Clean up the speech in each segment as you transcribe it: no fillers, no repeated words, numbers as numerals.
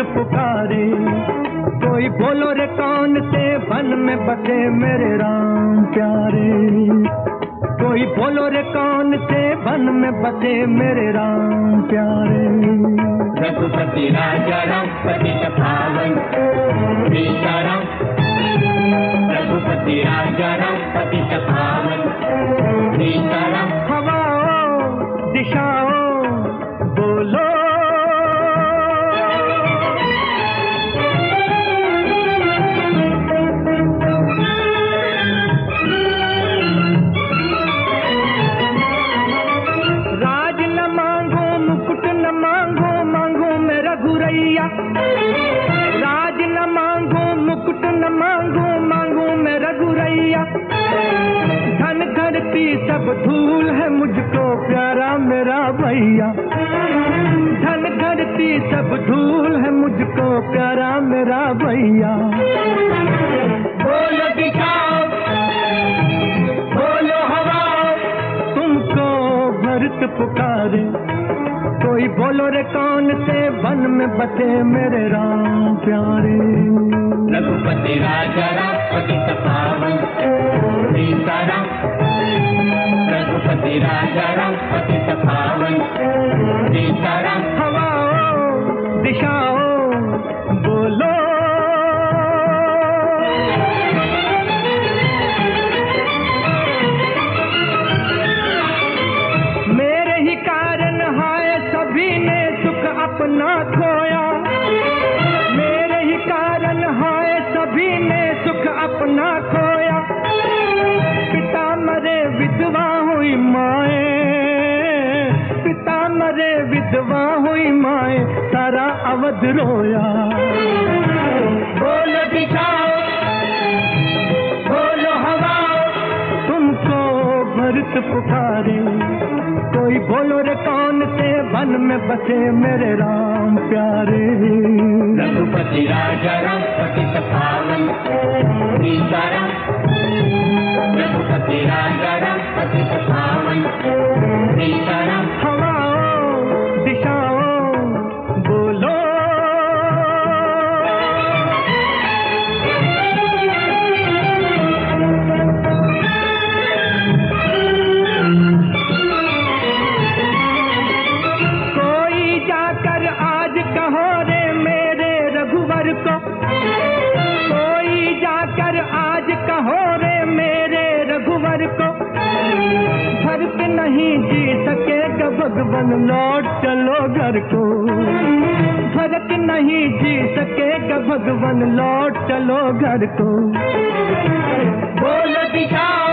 पुकारे। कोई बोलो रे कौन से वन में बसे मेरे राम प्यारे। कोई बोलो रे कौन से वन में बसे मेरे राम प्यारे। रघुपति राजा राम पतित पावन सीताराम। रघुपति राजा राम पतित पावन सीताराम। हवाओं दिशाओं बोलो, राज न मांगो मुकुट न मांगो, मांगो मेरा रघुरैया। राज न मांगो मुकुट न मांगो, मांगो मेरा रघुरैया। धन धरती सब धूल है मुझको प्यारा मेरा भैया। धन धरती सब धूल है मुझको प्यारा मेरा भैया। बोलो दिखाओ बोलो हवाओ, तुमको भरत पुकारे। कोई बोलो रे कौन से वन में बसे मेरे राम प्यारे। रघुपति राजा राम पतित पावन सीताराम। रघुपति राजा राम पतित पावन सीताराम। हवाओं दिशाओं बोलो, मेरे ही कारण हाय सभी ने सुख अपना खोया। मेरे ही कारण हाय सभी ने सुख अपना खोया। पिता मरे विधवा हुई माए, पिता मरे विधवा हुई माए, सारा अवध रोया। बोलो दिखाओ बोलो हवाओ, तुमको भरत पुकारे। कोई बोलो रे कौन से वन में बसे मेरे राम प्यारे। रघुपति राजा राम पतित पावन सीताराम। रघुपति राजा राम पतित पावन सीताराम। हवाओं दिशाओं बोलो, कोई जाकर आज कहो रे मेरे रघुवर को। कोई जाकर आज कहो रे मेरे रघुवर को। भरत नहीं जी सकेगा भगवान लौट चलो घर को। भरत नहीं जी सकेगा भगवान लौट चलो घर को। बोलो दिखाओ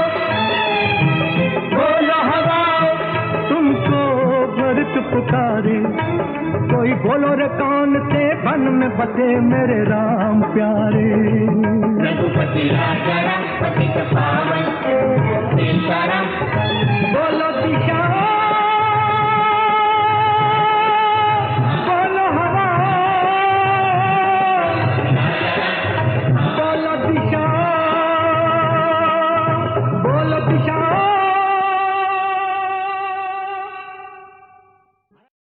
बोलो हवाओ, तुमको भरत पुकारे। कोई बोलो रे कौन से वन में बसे मेरे राम प्यारे। रघुपति राजा राम पतित पावन सीताराम। बोलो